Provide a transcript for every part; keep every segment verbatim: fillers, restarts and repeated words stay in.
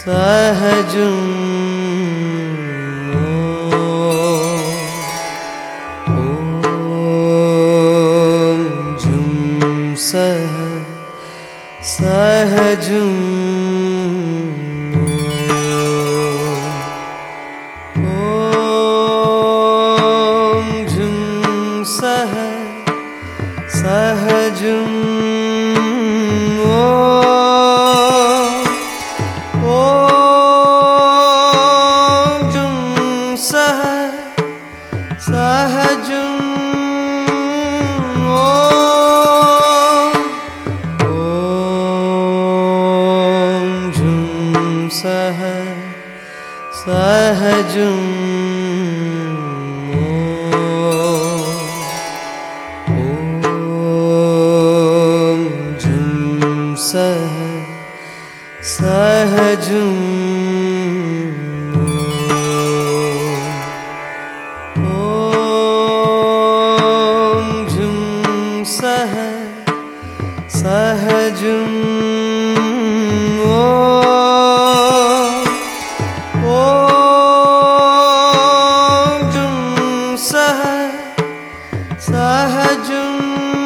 सहजं ॐ जुं सह सहजं ॐ जुं सह सहजं सहजं ॐ जुं सह सहजं ॐ जुं सह सहजं सह सहजं ॐ जुं सह सहजं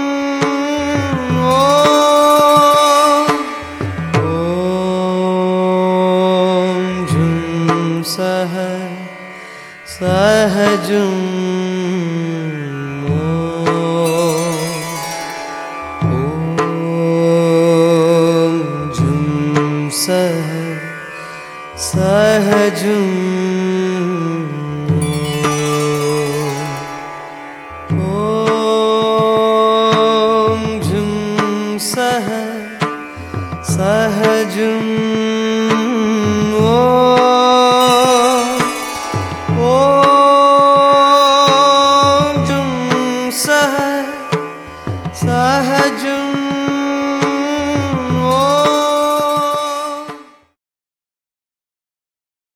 ॐ जुं सह सहजं सह सहजं ॐ जुं सह सहजं ॐ जुं सह सहजं